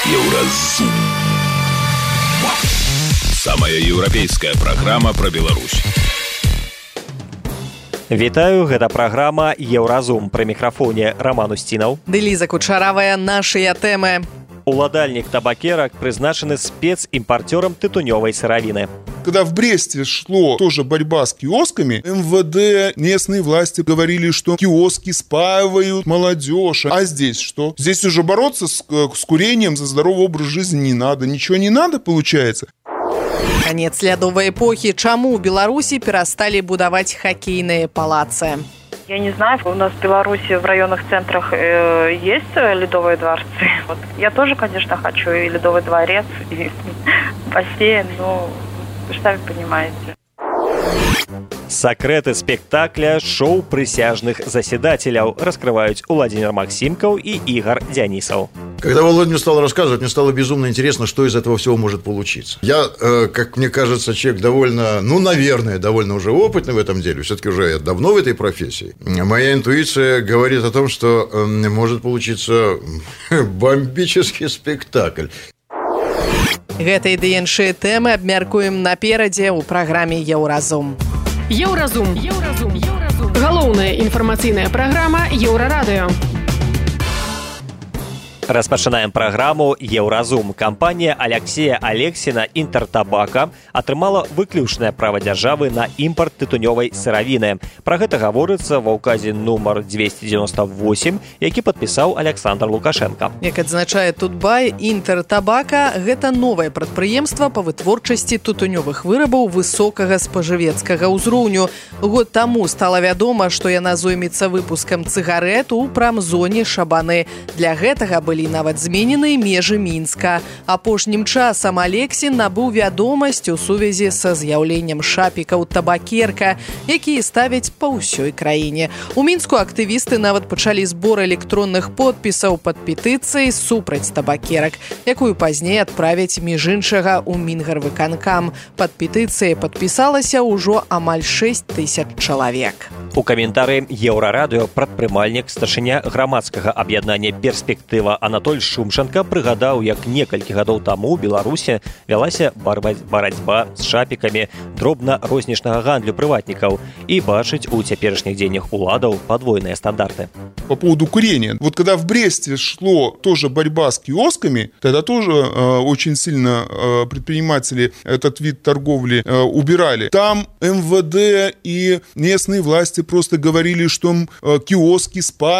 Еўразум. Самая еўрапейская праграма пра Беларусь. Вітаю, гэта праграма «Еўразум». Пры мікрафоне Роман Устінаў. Ліза Кучаравая, нашыя тэмы. Уладальнік табакерак прызначаны специмпортером тытунёвай сыравіны. Когда в Бресте шло тоже борьба с киосками, МВД, местные власти говорили, что киоски спаивают молодежь. А здесь что? Здесь уже бороться с курением за здоровый образ жизни не надо. Ничего не надо, получается. Конец лядовой эпохи. Чаму у Беларуси перестали будовать хоккейные палацы? Я не знаю, у нас в Беларуси в районных центрах есть ледовые дворцы. Вот. Я тоже, конечно, хочу и ледовый дворец, и бассейн, но вы сами понимаете. Сакрэты спектакля шоу прысяжных заседателяў раскрываюць Владимир Максимков и Игорь Дянисов. Когда Володя мне стал рассказывать, мне стало безумно интересно, что из этого всего может получиться. Я, как мне кажется, человек довольно, наверное, довольно уже опытный в этом деле. Все-таки уже я давно в этой профессии. Моя интуиция говорит о том, что может получиться бомбический спектакль. Гэтай ды іншыя тэмы абмяркуем наперадзе ў праграме «Еўразум». Еўразум. Галоўная інфармацыйная праграма Еўрарадыё. Распачынаем праграму «Еўразум». Кампанія Алексея Алексіна «Інтэртабака» атрымала выключнае права дзяржавы на імпарт тытунёвай сыравіны. Пра гэта гаворыцца ва ўказе нумар 298, які падпісаў Александр Лукашенко. Як адзначае Тутбай, «Інтэртабака» – гэта новае прадпрыемства па вытворчасці тытунёвых вырабаў высокага спажывецкага ўзроўню. Год таму стала вядома, што яна зоймецца выпускам цыгарэт у прамзоне Шабаны. Для гэтага былі нават зменены межы Мінска. Апошнім часам Алексін набыў вядомасць у сувязі са з'яўленнем шапікаў табакерка, якія ставяць па ўсёй краіне. У Мінску актывісты нават пачалі збор электронных подпісаў пад петыцыяй супраць табакерак, якую пазней адправяць між іншага ў Мінгарвыканкам. Пад петыцыяй падпісалася ўжо амаль 6 000 чалавек. У каментарыі Еўрарадыё прадпрымальнік старшыня грамадскага аб'яднання «Перспектыва» Анатоль Шумшенко прыгадаў, як некалькі гадоў таму ў Беларусі вялася барацьба з шапікамі дробна-рознічнага гандлю прыватнікаў і бачыць у цяперашніх дзеяннях уладаў падвойныя стандарты. По поводу курения. Вот когда в Бресте шло тоже борьба с киосками, тогда тоже очень сильно предприниматели этот вид торговли убирали. Там МВД и местные власти просто говорили, что киоски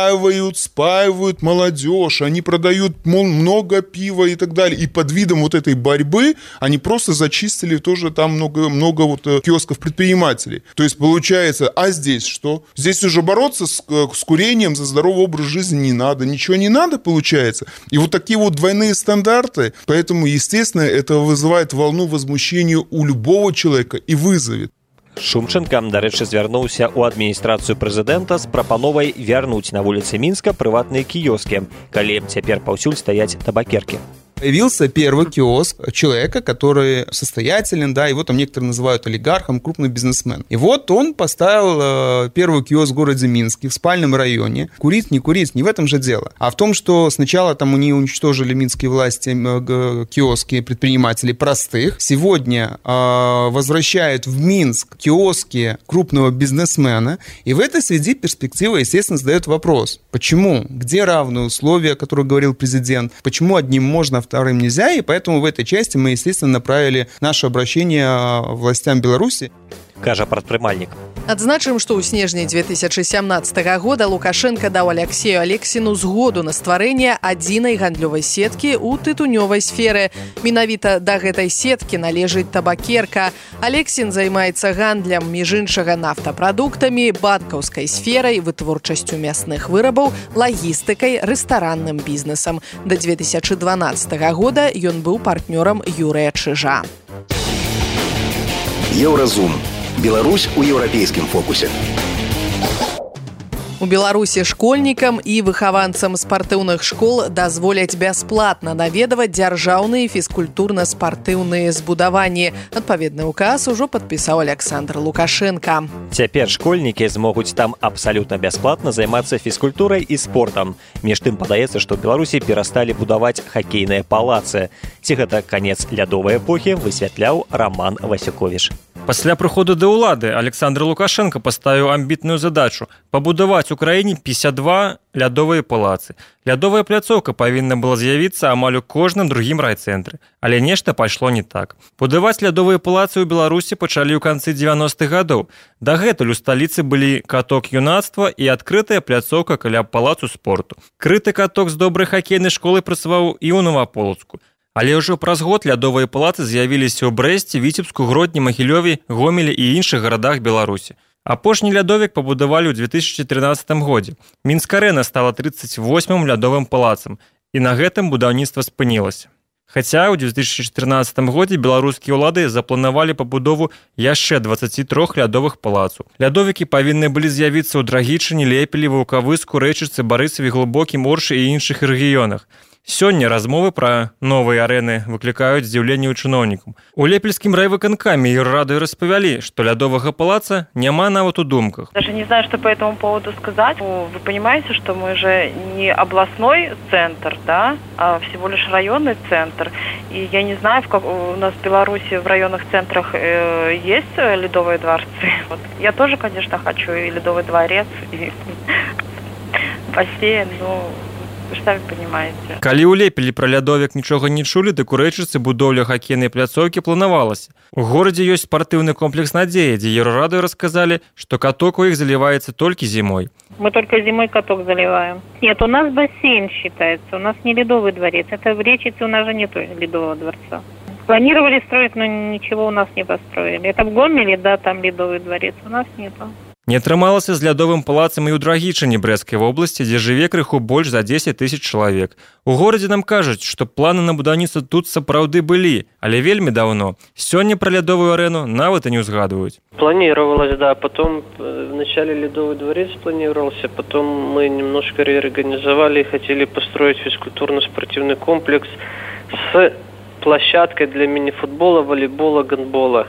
спаивают молодежь, они продают много пива и так далее. И под видом вот этой борьбы они просто зачистили тоже там много вот киосков предпринимателей. То есть получается, а здесь что? Здесь уже бороться с курением за здоровый образ жизни не надо. Ничего не надо, получается. И вот такие вот двойные стандарты. Поэтому, естественно, это вызывает волну возмущения у любого человека и вызовет. Шумченко, дарэчы, звярнуўся ў адміністрацыю прэзідэнта з прапановай вярнуць на вуліцы Мінска прыватныя кіёскі, калі цяпер паўсюль стаяць табакеркі. Появился первый киоск человека, который состоятелен, да, его там некоторые называют олигархом, крупный бизнесмен. И вот он поставил первый киоск в городе Минске, в спальном районе. Курить, не в этом же дело. А в том, что сначала там они уничтожили минские власти киоски предпринимателей простых. Сегодня возвращают в Минск киоски крупного бизнесмена. И в этой связи перспектива, естественно, задает вопрос. Почему? Где равные условия, о которых говорил президент? Почему одним можно, вторым нельзя, и поэтому в этой части мы, естественно, направили наше обращение властям Беларуси. Кажа прадпрымальнік. Адзначым, што ў снежні 2017 года Лукашенко даў Алексею Алексіну згоду на стварэнне адзінай гандлёвай сеткі ў тытунёвай сферы. Менавіта да гэтай сеткі належыць табакерка. Алексін займаецца гандлем, між іншага, нафтапрадуктамі, банкаўскай сферай, вытворчасцю мясных вырабаў, лагістыкай, рэстаранным бізнесам. Да 2012 года ён быў партнёрам Юрыя Чыжа. Еўразум. Беларусь у еўрапейскім фокусе. У Беларусі школьнікам і выхаванцам спартыўных школ дазволяць бясплатна наведаваць дзяржаўныя фізкультурна-спартыўныя збудаванні. Адпаведны ўказ ужо падпісаў Александр Лукашенко. Цяпер школьнікі змогуць там абсалютна бясплатна займацца фізкультурай і спортам. Між тым падаецца, што ў Беларусі перасталі будаваць хакейныя палацы. Ці гэта канец лядовай эпохі, высвятляў Роман Васюковіч. Пасля прыходу да ўлады Александр Лукашенко паставіў амбітную задачу пабудаваць у краіне 52 лядовыя палацы. Лядовая пляцоўка павінна была з'явіцца амаль у кожным другім райцэнтры. Але нешта пайшло не так. Будаваць лядовыя палацы ў Беларусі пачалі ў канцы 90-х гадоў. Дагэтуль у сталіцы былі каток юнацтва і адкрытая пляцоўка каля палацу спорту. Крыты каток з добрай хакейнай школы працаваў і ў Новаполацку. Але ўжо праз год лядовыя палацы з'явіліся ў Брэсце, Віцебску, Гродні, Магілёве, Гомелі і іншых гарадах Беларусі. Апошні лядовік пабудавалі ў 2013 годзе. Мінск-арэна стала 38-м лядовым палацам, і на гэтым будаўніцтва спынілася. Хаця ў 2014 годзе беларускія ўлады запланавалі пабудову яшчэ 23 лядовых палацаў. Лядовікі павінны былі з'явіцца ў Драгічыне, Лепелі, Ваўкавыску, Рэчыцы, Барысаве, Глубокім, Оршы і іншых рэгіёнах. Сёння размовы пра новыя арэны выклікаюць здзіўленне ў чыноўнікаў. У Лепельскім райвыканкаме Еўрарадыё распавялі, што лядовага палаца няма нават у думках. Даже не знаю, что по этому поводу сказать. Вы понимаете, что мы же не областной центр, да, а всего лишь районный центр. И я не знаю, у нас в Беларуси в районных центрах есть ледовые дворцы. Вот. Я тоже, конечно, хочу и ледовый дворец, и бассейн, но... Что вы понимаете? Калі ў Лепелі пра лядовік нічога не чулі, дык у Рэчыцы будоўля хакейнай пляцоўкі планавалася. У горадзе ёсць спартыўны комплекс «Надзея», дзе Еўрарадыё расказалі, што каток у іх заливаецца толькі зімой. Мы только зимой каток заливаем. Нет, у нас бассейн считается, у нас не ледовый дворец. Это в Речице у нас же нет ледового дворца. Планировали строить, но ничего у нас не построили. Это в Гомеле, да, там ледовый дворец, у нас нету. Не атрымалася з лядовым палацам і ў Драгічыне Брэсцкай вобласці, дзе жыве крыху больш за 10 000 чалавек. У горадзе нам кажуць, што планы на будаўніцтва тут сапраўды былі, але вельмі даўно. Сёння пра лядовую арэну нават і не ўзгадваюць. Планировалось, да. Потом вначале ледовый дворец планировался, потом мы немножко реорганизовали и хотели построить физкультурно-спортивный комплекс с площадкой для мини-футбола, волейбола, гандбола.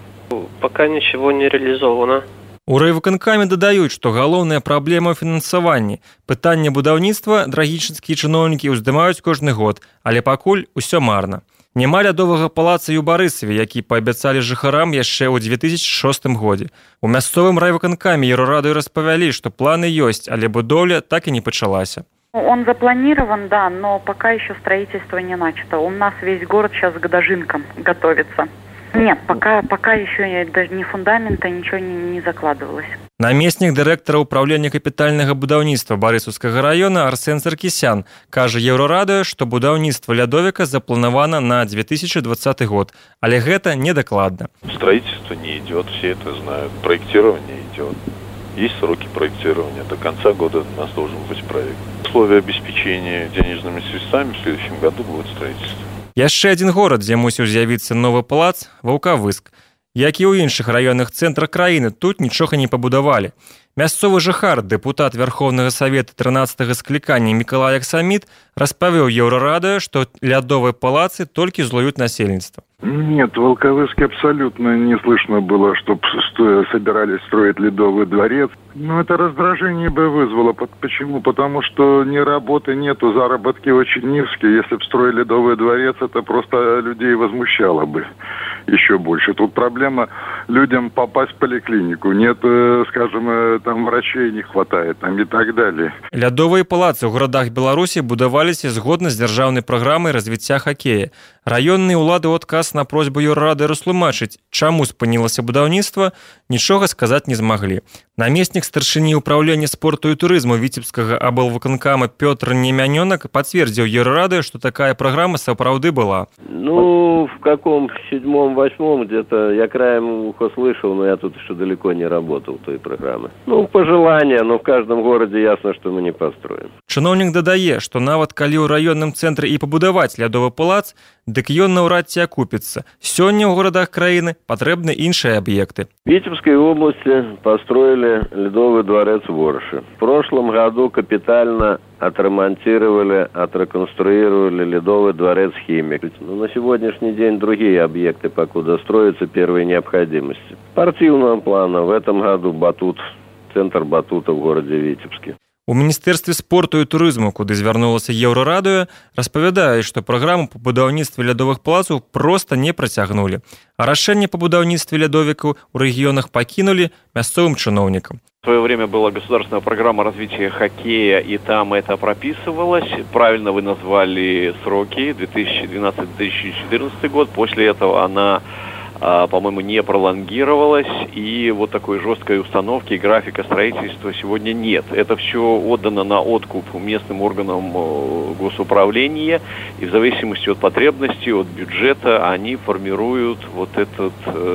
Пока ничего не реализовано. У райвыканкаме дадаюць, што галоўная праблема ў фінансаванні. Пытанне будаўніцтва драгічынскія чыноўнікі ўздымаюць кожны год, але пакуль усё марна. Няма лядовага палаца і ў Барысаве, які паабяцалі жыхарам яшчэ ў 2006 годзе. У мясцовым райвыканкаме Еўрарадыё распавялі, што планы ёсць, але будоўля так и не пачалася. Он запланирован, да, но пока еще строительство не начато. У нас весь город сейчас к дожинкам готовится. Нет, пока еще даже ни фундамента, ничего не закладывалось. Намеснік дырэктара ўправлення капітальнага будаўніцтва Барысаўскага района Арсен Саркісян кажа Еўрарадыё, што будаўніцтва лядовіка запланавана на 2020 год, але гэта недакладна. Строительство не идет, все это знают. Проектирование идет. Есть сроки проектирования. До конца года у нас должен быть проект. Условия обеспечения денежными средствами в следующем году будет строительство. Яшчэ адзін горад, дзе мусіў з'явіцца новы палац – Ваўкавыск. Як і ў іншых раённых цэнтрах краіны, тут нічога не пабудавалі. Мясцовы жыхар, дэпутат Верховнага Савета 13-го склікання Мікалай Аксаміт распавёў Еўрарадыё, што лядовыя палацы толькі злуюць насельніцтва. Нет, в Волковыске абсолютно не слышно было, что собирались строить ледовый дворец. Но это раздражение бы вызвало. Почему? Потому что ни работы нету, заработки очень низкие. Если бы строили ледовый дворец, это просто людей возмущало бы еще больше. Тут проблема людям попасть в поликлинику. Нет, скажем, там врачей не хватает там и так далее. Лядовыя палацы ў гарадах Беларусі будаваліся згодна з дзяржаўнай праграмай развіцця хакея. Раённыя ўлады ў адказ на просьбу Еўрарадыё растлумачыць, чаму спынілася будаўніцтва, нічога сказаць не змаглі. Намеснік старшыні ўправлення спорту і турызму Віцебскага аблвыканкама Пётр Немянёнак пацвердзіў Еўрарадыё, што такая праграма сапраўды была. Ну, в каком 7-8 где-то я краем уха слышал, но я тут еще далеко не работал той программы. Ну, пожелания, но в каждом городе ясно, что мы не построим. Чыноўнік дадае, што нават калі ў раённым цэнтры і пабудаваць лядовы палац, дык ён наўрад ці акупіцца. Сёння ў горадах краіны патрэбны іншыя аб'екты. В Витебской области построили ледовый дворец в Орше. В прошлом году капитально отремонтировали, отреконструировали ледовый дворец «Химик». Но на сегодняшний день другие объекты покуда строятся первой необходимости. Спортивного плана в этом году батут, центр батута в городе Витебске. У Міністэрстве спорту і турызму, куды звярнулася Еўрарадыё, распавядаюць, што праграму па будаўніцтве лядовых палацаў проста не працягнулі, а рашэнне па будаўніцтве лядовікаў у рэгіёнах пакінулі мясцовым чыноўнікам. В свое время была государственная программа развития хоккея, и там это прописывалось. Правильно вы назвали сроки, 2012-2014 год. После этого она, по-моему, не пролонгировалась, и вот такой жесткой установки, графика строительства сегодня нет. Это все отдано на откуп местным органам госуправления, и в зависимости от потребностей, от бюджета, они формируют вот этот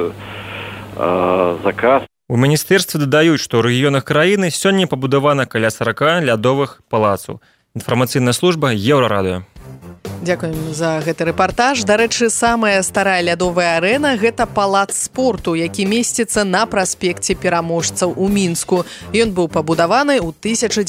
заказ. У міністэрстве дадаюць, што ў рэгіёнах краіны сёння пабудавана каля 40 лядовых палацаў. Інфармацыйная служба Еўрарадыё. Дзякуем за гэты рэпартаж. Дарэчы, самая старая лядовая арэна – гэта палац спорту, які месціцца на праспекце пераможцаў у Мінску. Ён быў пабудаваны ў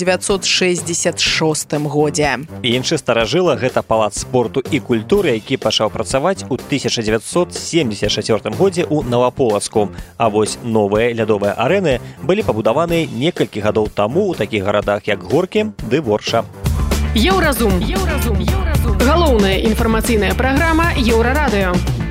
1966 годзе. Іншы старажыла – гэта палац спорту і культуры, які пачаў працаваць у 1974 годзе ў Новаполацку. А вось новыя лядовыя арэны былі пабудаваны некалькі гадоў таму ў такіх гарадах, як Горкі ды Ворша. Еўразум. Галоўная інфармацыйная праграма Еўрарадыё.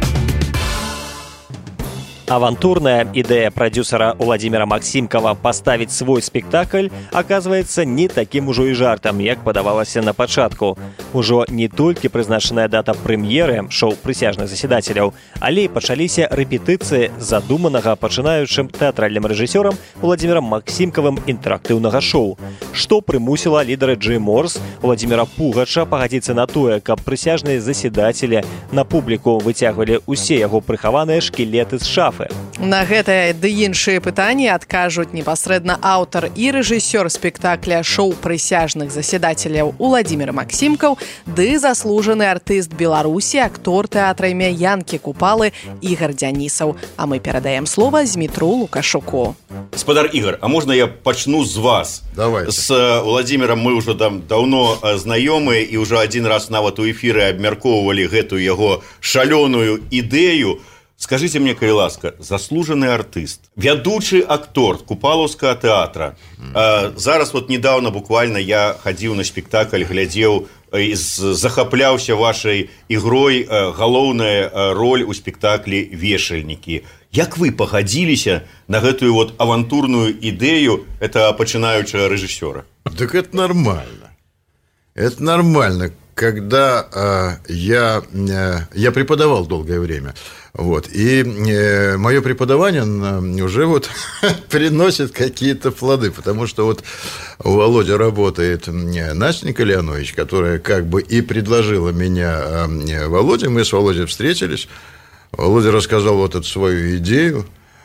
Авантурная ідэя прадюсера Владимира Максимкова паставіць свой спектакль аказваецца не такім ужо і жартам, як падавалася на пачатку. Ужо не толькі прызначаная дата прэм'еры шоу прысяжных заседателяў, але і пачаліся рэпетыцыі задуманага пачынаючым тэатральным рэжысёрам Владимиром Максимкавым інтэрактыўнага шоу. Што прымусіла лідара Джей-Морс Владимира Пугача пагадзіцца на тое, каб прысяжныя заседатели на публіку выцягвалі усе яго прыхаваныя шкілеты з шафы. На гэтае ды іншыя пытанні адкажуць непасрэдна аўтар і рэжысёр спектакля шоу прысяжных заседателяў Владимир Максимкаў ды заслужаны артыст Беларусі, актор тэатра імя Янкі Купалы Ігар Дзянісаў. А мы перадаем слова Змітру Лукашуку. Гаспадар Ігар, а можна я пачну з вас? Давайте. С Владимиром мы уже там даўно знаёмыя і ўжо адзін раз нават у эфіры абмяркоўвалі гэтую яго шалёную ідэю. Скажите мне, калі ласка, заслужаны артыст, вядучы актор Купалаўскага тэатра. Зараз вот недавно буквально я хадзіў на спектакль, глядзеў і захапляўся вашай ігрой, галоўная роль у спектаклі «Вешальнікі». Як вы пагадзіліся на гэтую вот авантурную ідэю это пачынаючага рэжысёра? Так это нормально. Это нормально. Когда я преподавал долгое время, вот, и мое преподавание уже вот приносит какие-то плоды, потому что вот у Володи работает Настенька Леонович, которая как бы и предложила меня Володе, мы с Володей встретились, Володя рассказал вот эту свою идею,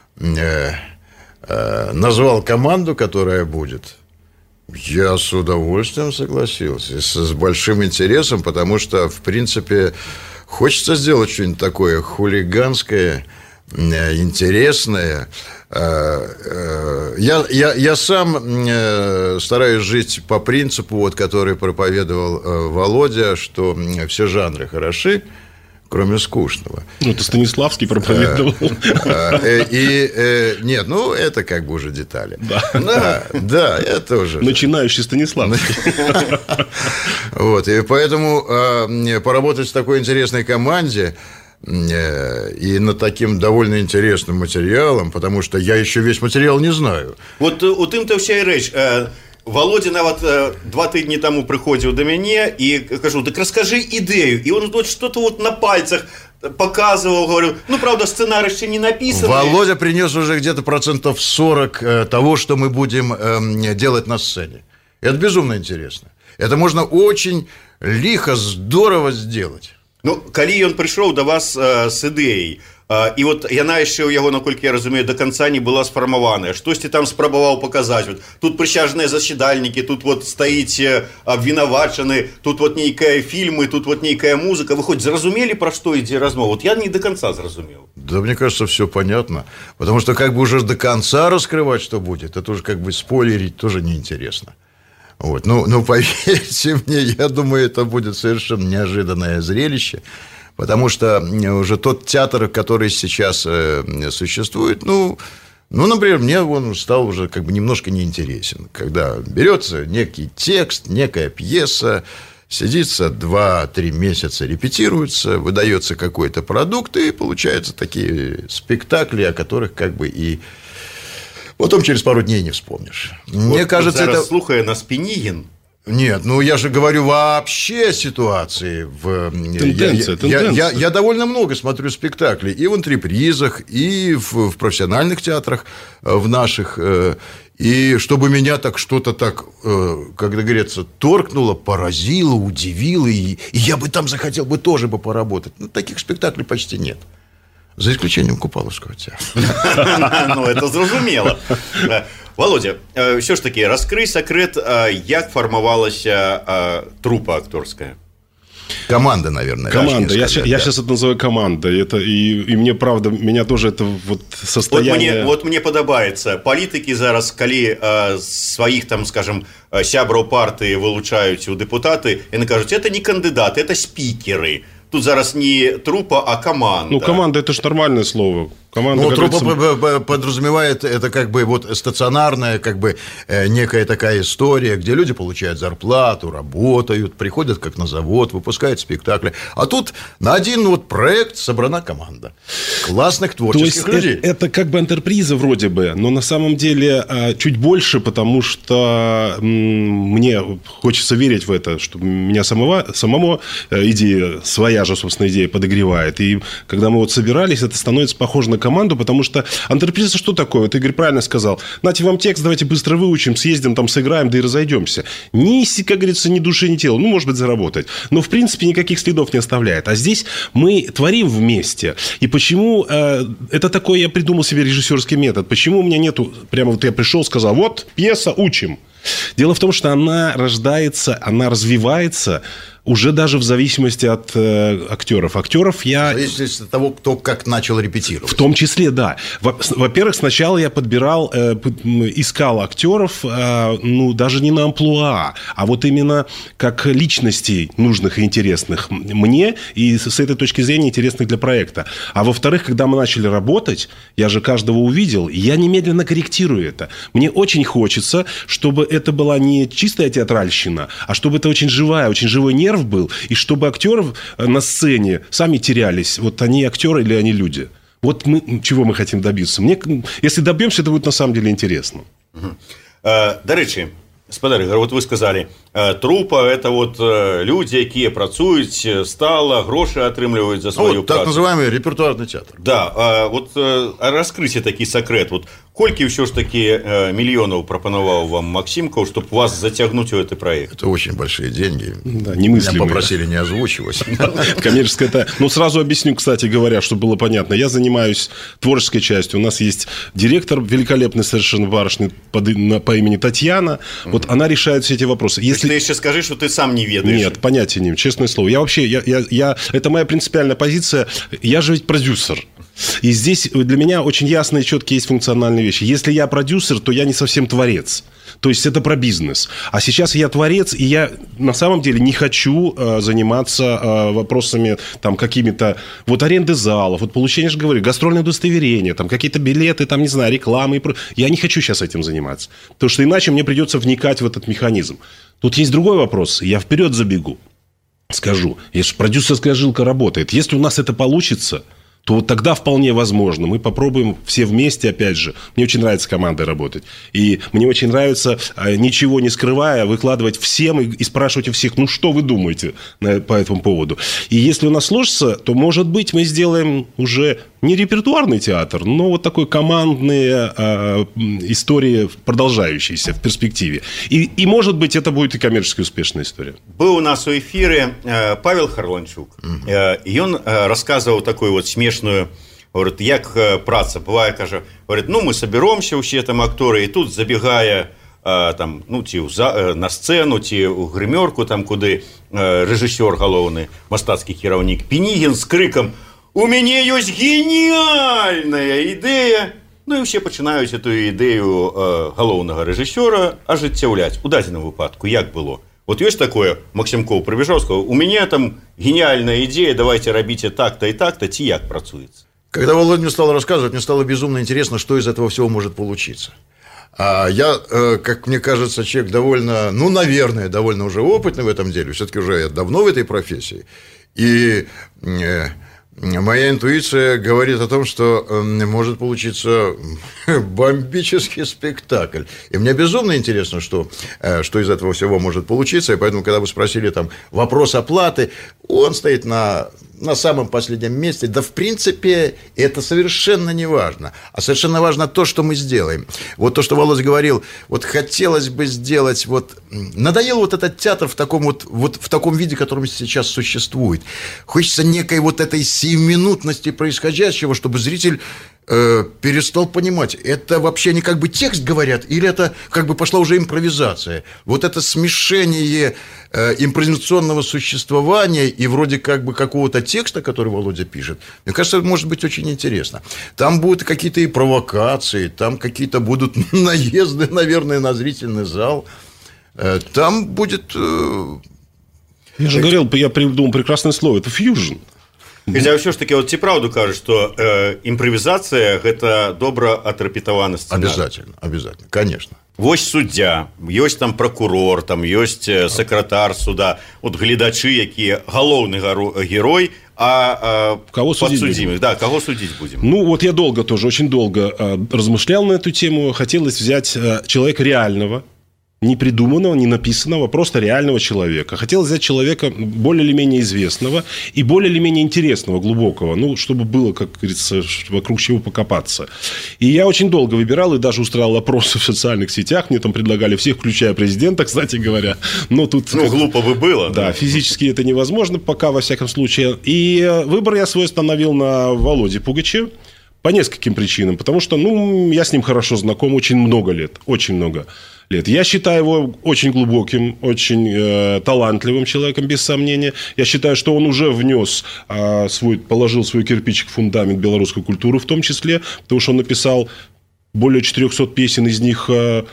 назвал команду, которая будет. Я с удовольствием согласился, с большим интересом, потому что, в принципе, хочется сделать что-нибудь такое хулиганское, интересное. Я сам стараюсь жить по принципу, вот, который проповедовал Володя, что все жанры хороши, кроме скучного. Ну, это Станиславский проповедовал. Нет, ну, это как бы уже детали. Да, это уже... Начинающий Станиславский. Вот, и поэтому поработать в такой интересной команде и над таким довольно интересным материалом, потому что я еще весь материал не знаю. Вот у тым-то вся и речь. Володя нават 2 тыдні таму прыходзіў да мяне і кажу, так расскажи ідэю. І он вот что-то вот на пальцах показывал, говорю, ну, правда, сценарий еще не написан. Володя принес уже где-то 40% того, что мы будем делать на сцене. Это безумно интересно. Это можно очень лихо, здорово сделать. Ну, калі ён прыйшоў да вас с ідэяй, і вот яна яшчэ ў яго, наколькі я разумею, до конца не была сфармаваная, штосьці там спрабаваў паказаць, вот, тут прысяжныя засядальнікі, тут вот стаіць абвінавачаны, тут вот нейкая фільмы, тут вот нейкая музыка, вы хоть зразумелі, пра што ідзе размова? Вот я не до конца зразумел. Да, мне кажется, все понятно, потому что как бы уже до конца раскрывать, что будет, это уже как бы спойлерить тоже неинтересно. Вот. Ну, поверьте мне, я думаю, это будет совершенно неожиданное зрелище, потому что уже тот театр, который сейчас существует, например, мне он стал уже как бы немножко неинтересен, когда берется некий текст, некая пьеса, сидится 2-3 месяца, репетируется, выдается какой-то продукт, и получаются такие спектакли, о которых как бы и потом через пару дней не вспомнишь. Мне кажется, это... Слухая на Пенигин. Нет, я же говорю вообще ситуации. Тенденция. Я довольно много смотрю спектаклей и в антрепризах, и в профессиональных театрах, в наших. И чтобы меня так что-то так, как говорится, торкнуло, поразило, удивило, и я бы там захотел бы тоже поработать. Таких спектаклей почти нет. За исключением Купаловского театра. Это зразумело. Володя, все ж таки, раскрый секрет, як формовалась труппа акторская? Команда, наверное. Команда. Я сейчас это называю командой. И мне, правда, меня тоже это вот состояние... Вот мне подобается. Политики зараз, калі своих, там, скажем, сябраў партии вылучают у депутаты, и кажут, это не кандидаты, это спикеры. Тут зараз не труппа, а команда. Команда – это же нормальное слово. Команда, труппа подразумевает это как бы вот стационарная, как бы некая такая история, где люди получают зарплату, работают, приходят как на завод, выпускают спектакли. А тут на один вот проект собрана команда классных творческих людей. Это как бы антреприза вроде бы, но на самом деле чуть больше, потому что мне хочется верить в это, что меня самому идея, своя же, собственно, идея подогревает. И когда мы вот собирались, это становится похоже на команду, потому что антреприза что такое? Вот Игорь правильно сказал. Нате вам текст, давайте быстро выучим, съездим, там сыграем, да и разойдемся. Ни, как говорится, ни души, ни тела. Может быть, заработать. Но, в принципе, никаких следов не оставляет. А здесь мы творим вместе. И почему... это такой, я придумал себе режиссерский метод. Почему у меня нету... Прямо вот я пришел, сказал, вот, пьеса, учим. Дело в том, что она рождается, она развивается уже даже в зависимости от актеров. Актеров я... В зависимости от того, кто как начал репетировать. В том числе, да. Во-первых, сначала я подбирал, искал актеров, даже не на амплуа, а вот именно как личностей нужных и интересных мне, и с этой точки зрения интересных для проекта. А во-вторых, когда мы начали работать, я же каждого увидел, и я немедленно корректирую это. Мне очень хочется, чтобы это была не чистая театральщина, а чтобы это очень живой нерв был, и чтобы актеры на сцене сами терялись. Вот они актеры или они люди. Вот чего мы хотим добиться. Если добьемся, это будет на самом деле интересно. До речі, спадарі, вот вы сказали, трупа – это вот люди, якія працуюць стала, гроши атрымліваюць за свою працу. Так называемый репертуарный театр. Да, вот раскрыйте такі секрет. Вот колькі ўсё ж таки миллионов пропановал вам Максимков, чтобы вас затягнуть в этот проект? Это очень большие деньги. Да, немыслимые. Меня попросили не озвучивать. Коммерческое это... сразу объясню, кстати говоря, чтобы было понятно. Я занимаюсь творческой частью. У нас есть директор, великолепный совершенно барышня по имени Татьяна. Вот она решает все эти вопросы. Если... Ты еще скажи, что ты сам не ведаешь. Нет, понятия не имею, честное слово. Я вообще, это моя принципиальная позиция. Я же ведь продюсер. И здесь для меня очень ясные и четкие есть функциональные вещи. Если я продюсер, то я не совсем творец. То есть это про бизнес. А сейчас я творец, и я на самом деле не хочу заниматься вопросами там какими-то вот аренды залов, вот получение, же говорю, гастрольное удостоверение, там какие-то билеты, там не знаю, рекламы. Я не хочу сейчас этим заниматься, потому что иначе мне придется вникать в этот механизм. Тут есть другой вопрос. Я вперед забегу, скажу. Если продюсерская жилка работает, если у нас это получится, то вот тогда вполне возможно. Мы попробуем все вместе, опять же. Мне очень нравится командой работать. И мне очень нравится, ничего не скрывая, выкладывать всем и спрашивать у всех, что вы думаете по этому поводу. И если у нас сложится, то, может быть, мы сделаем уже не репертуарный театр, но вот такой командные истории, продолжающиеся в перспективе. И, может быть, это будет и коммерчески успешная история. Был у нас у эфире Павел Харланчук. И он рассказывал такую вот смешную говорит, як праца бывае, кажа, говорит, ну мы соберемся усе там акторы, і тут забегае там, ну, ці на сцену, ці ў грымёрку, там, куды рэжысёр галоўны, мастацкі кіраўнік Пінігін з крыкам: «У мяне ёсць геніальная ідэя!» Ну і ўсе пачынаюць эту ідэю галоўнага рэжысёра ажыццяўляць. У дадзеным выпадку як было? Вот ёсць такое, Максимков прыбежаў, сказаў: «У меня там гениальная идея, давайте робите так-то и так-то», ці як працуецца? Когда Володя мне стал рассказывать, мне стало безумно интересно, что из этого всего может получиться. А я, как мне кажется, человек довольно, ну, наверное, довольно уже опытный в этом деле. Все-таки уже я давно в этой профессии. И моя интуиция говорит о том, что может получиться бомбический спектакль. И мне безумно интересно, что из этого всего может получиться. И поэтому, когда вы спросили там вопрос оплаты, он стоит на самом последнем месте. Да, в принципе, это совершенно не важно. А совершенно важно то, что мы сделаем. Вот то, что Володя говорил, вот хотелось бы сделать, вот надоел вот этот театр в таком вот в таком виде, которым сейчас существует. Хочется некой вот этой сиюминутности происходящего, чтобы зритель перестал понимать, это вообще не как бы текст говорят, или это как бы пошла уже импровизация. Вот это смешение импровизационного существования и вроде как бы какого-то текста, который Володя пишет, мне кажется, это может быть очень интересно. Там будут какие-то и провокации, там какие-то будут наезды, наверное, на зрительный зал. Там будет... Я же говорил, я придумал прекрасное слово, это фьюжн. Хотя ўсё ж таки, вот ці праўду кажуць, што імправізацыя – гэта добра атрэпетаваны сцэнарый. Обязательно, конечно. Вось суддзя, ёсць там прокурор, там ёсць сакратар суда, от гледачы, якія галоўны герой, а подсудимых. Да, кого судить будем? Ну, вот я очень долго размышлял на эту тему. Хотелось взять человека реального, не придуманного, не написанного, просто реального человека. Хотелось взять человека более или менее известного и более или менее интересного, глубокого, ну, чтобы было, как говорится, вокруг чего покопаться. И я очень долго выбирал и даже устраивал опросы в социальных сетях. Мне там предлагали всех, включая президента, кстати говоря. Но тут... Ну, глупо бы было. Да, физически это невозможно пока, во всяком случае. И выбор я свой остановил на Володе Пугаче. По нескольким причинам. Потому что, ну, я с ним хорошо знаком очень много лет. Очень много лет. Я считаю его очень глубоким, очень талантливым человеком, без сомнения. Я считаю, что он уже внес положил свой кирпичик в фундамент белорусской культуры в том числе. Потому что он написал более 400 песен, из них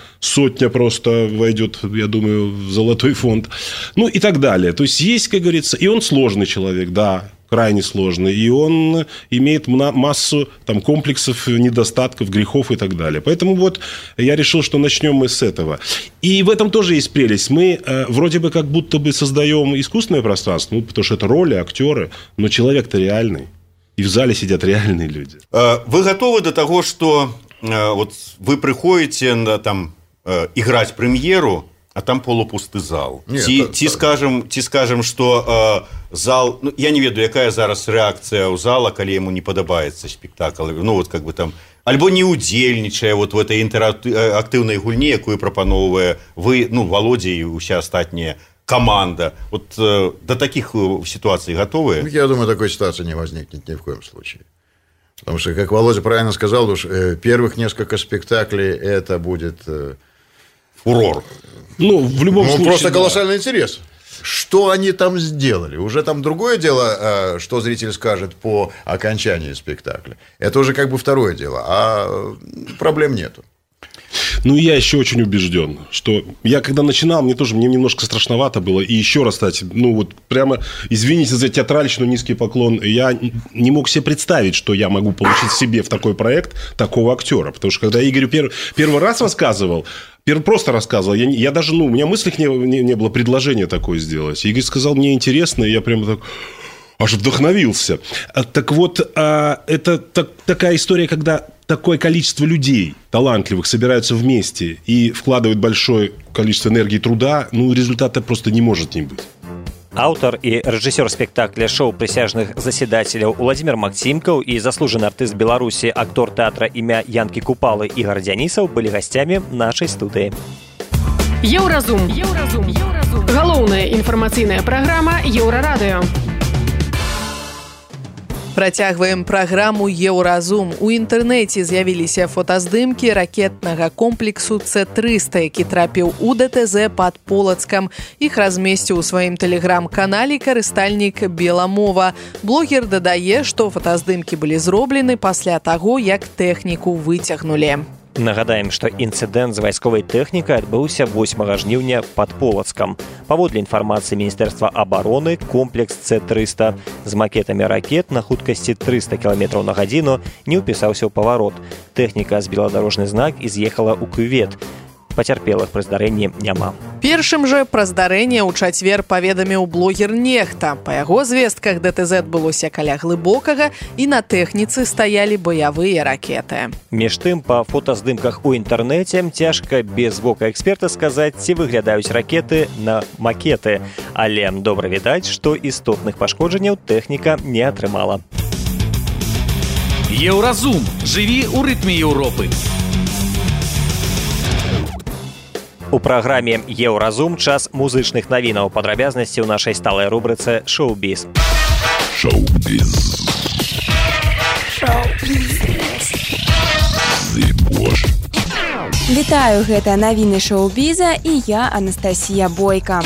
сотня просто войдет, я думаю, в золотой фонд. Ну, и так далее. То есть, есть, как говорится, и он сложный человек, да, крайне сложный, и он имеет массу там комплексов, недостатков, грехов и так далее. Поэтому вот я решил, что начнем мы с этого. И в этом тоже есть прелесть. Мы вроде бы как будто бы создаем искусственное пространство, ну, потому что это роли, актеры, но человек-то реальный. И в зале сидят реальные люди. Вы готовы до того, что вот вы приходите на, там, играть премьеру, а там полупусты зал? Ці скажем, что зал... Ну, я не ведаю, якая зараз рэакцыя ў зала, калі яму не падабаецца спектакль. Ну, вот как бы там... Альбо не удзельнічае вот в этой інтэрактыўнай гульне, якую прапановвае вы, ну, Володя и уся астатняя команда. Вот до таких ситуаций готовы? Я думаю, такой ситуации не возникнет ни в коем случае. Потому что, как Володя правильно сказал, уж первых несколько спектаклей это будет фурор. Ну, в любом случае... Просто колоссальный интерес. Что они там сделали? Уже там другое дело, что зритель скажет по окончании спектакля. Это уже как бы второе дело. А проблем нету. Ну, я еще очень убежден, что я когда начинал, мне немножко страшновато было. И еще раз, кстати, ну вот прямо, извините за театральщину, низкий поклон, я не мог себе представить, что я могу получить себе в такой проект такого актера. Потому что когда Игорю первый раз рассказывал, просто рассказывал, я даже, ну, у меня в мыслях не было предложения такое сделать. Игорь сказал, мне интересно, и я прямо так... Аж вдохновился. Так вот, это такая история, когда такое количество людей талантливых собираются вместе и вкладывают большое количество энергии и труда, ну, результата просто не может не быть. Аўтар і рэжысёр спектакля шоу прысяжных заседателяў Владимир Максимков і заслужаны артыст Беларусі, актор тэатра імя Янкі Купалы Ігор Дзянісаў былі гасцямі нашай студыі. Еўразум. Галоўная інфармацыйная праграма Еўрарадыё. Працягваем праграму «Еўразум». У інтэрнэце з'явіліся фотаздымкі ракетнага комплексу С-300, які трапіў у ДТЗ пад Полацкам. Іх размесціў у сваім тэлеграм-канале карыстальнік Беламова. Блогер дадае, што фотаздымкі былі зроблены пасля таго, як тэхніку выцягнулі. Нагадаем, што інцыдэнт з вайсковай тэхнікай адбыўся 8 жніўня пад Полацкам. Паводле інфармацыі Міністэрства абароны, комплекс С-300 з макетамі ракет на хуткасці 300 км на гадзіну не ўпісаўся ў паварот. Тэхніка збіла дарожны знак і з'ехала ў кювет. Пацярпелых пры здарэнні няма. Першым жа пра здарэнне ў чацвер паведаміў блогер Нехта. Па яго звестках ДТЗ адбылося каля Глыбокага і на тэхніцы стаялі баявыя ракеты. Між тым, па фотаздымках у інтэрнэце цяжка без вока эксперта сказаць, ці выглядаюць ракеты на макеты. Але добра відаць, што істотных пашкоджанняў тэхніка не атрымала. Еўразум. Жыві ў рытме Еўропы. У праграме «Еўразум» час музычных навінаў. Падрабязнасці ў нашай сталай рубрыцы «Шоу-біз». Шоу-біз. Вітаю, гэта навіны шоу-біза і я, Анастасія Бойка.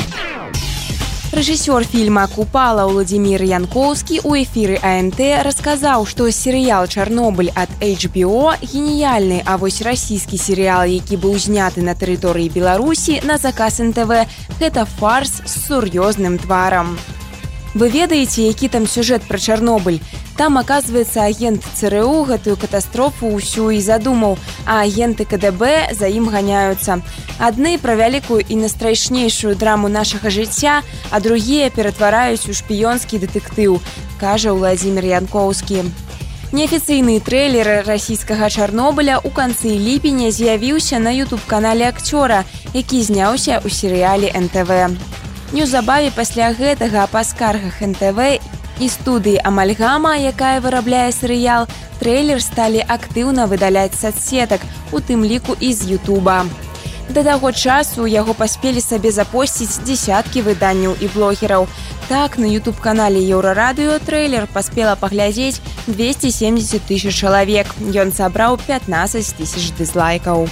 Рэжысёр фільма «Купала» Уладзімір Янкоўскі ў эфіры АНТ расказаў, што серыял «Чарнобыль» ад HBO геніяльны, а вось расійскі серыял, які быў зняты на тэрыторыі Беларусі на заказ НТВ, гэта фарс з сур'ёзным тварам. Вы ведаеце, які там сюжэт пра Чарнобыль? Там, аказваецца, агент ЦРУ гэтую катастрофу ўсю і задумаў, а агенты КДБ за ім ганяюцца. Адны пра вялікую і найстрашнейшую драму нашага жыцця, а другія ператвараюць у шпіёнскі дэтэктыў, кажа Уладзімір Янкоўскі. Неафіцыйны трэйлер расійскага Чарнобыля ў канцы ліпеня з'явіўся на YouTube-канале акцёра, які зняўся ў серыяле НТВ. Неўзабаве пасля гэтага па скаргах НТВ і студыі «Амальгама», якая вырабляе серыял, трэйлер сталі актыўна выдаляць з соцсетак, у тым ліку і з Ютуба. Да таго часу яго паспелі сабе запосціць дзесяткі выданняў і блогераў. Так, на YouTube-канале «Еўрарадыё» трэйлер паспела паглядзець 270 000 чалавек. Ён сабраў 15 000 дызлайкаў.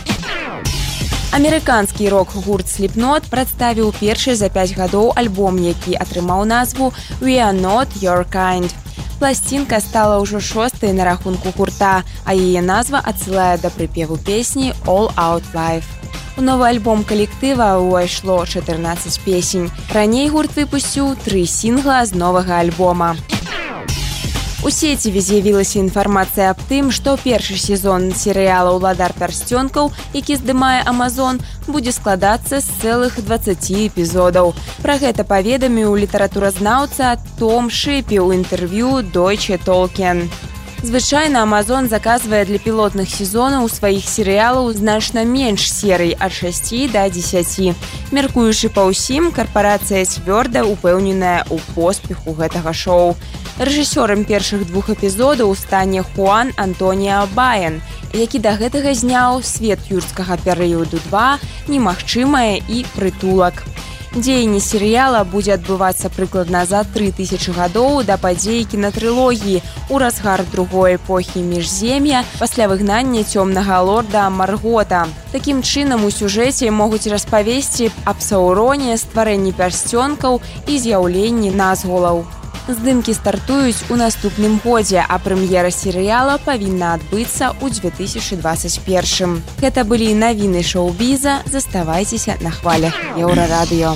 Амерыканскі рок-гурт Slipknot прадставіў першы за 5 гадоў альбом, які атрымаў назву «We are not your kind». Пласцінка стала ўжо 6-й на рахунку гурта, а яе назва адсылае да прыпеву песні «All Out Life». У новы альбом калектыва ўвайшло 14 песень. Раней гурт выпусціў 3 сінгла з новага альбома. У сеціве з'явілася інфармацыя аб тым, што першы сезон серыяла «Уладар пярсцёнкаў», які здымае Амазон, будзе складацца з цэлых 20 эпізодаў. Пра гэта паведаміў літаратуразнаўца Том Шыпі ў інтэрв'ю Deutsche Tolkien. Звычайна Амазон заказвае для пілотных сезонаў сваіх серыялаў значна менш серый ад 6 да 10. Мяркуючы па ўсім, карпарацыя цвёрда ўпэўненая ў поспеху гэтага шоу. Рэжысёрам першых 2 эпізодаў стане Хуан Антоніа Баен, які да гэтага зняў «Свет юрскага перыяду 2», «Немагчымае» і «Прытулак». Дзеянне серыяла будзе адбывацца прыкладна за 3000 гадоў да падзей кінатрылогіі ў разгар другой эпохі міжзем'я пасля выгнання цёмнага лорда Маргота. Такім чынам у сюжэце могуць распавесці аб Сауроне, стварэнні пярсцёнкаў і з'яўленні назгулаў. Здымкі стартуюць у наступным годзе, а прэм'ера серыяла павінна адбыцца ў 2021. Гэта былі навіны шоу-біза. Заставайцеся на хвалях Еўрарадыё.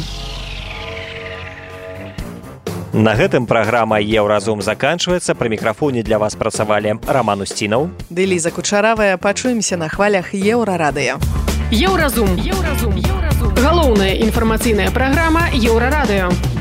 На гэтым праграма «Еўразум» заканчваецца. Пры мікрафоне для вас працавалі Раман Усцінаў ды Ліза Кучаравая. Пачуемся на хвалях Еўрарадыё. Еўразум. Галоўная інфармацыйная праграма Еўрарадыё.